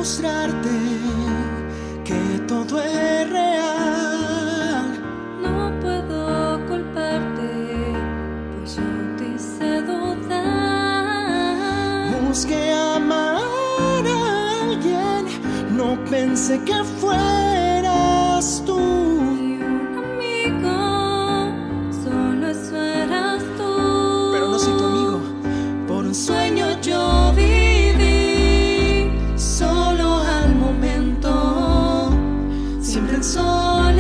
demostrarte que todo es real. No puedo culparte, pues yo te hice dudar. Busqué amar a alguien, no pensé que fueras tú. Y un amigo, solo eso eras tú. Pero no soy tu amigo, por un sueño Yo viví solo al momento, siempre en sol.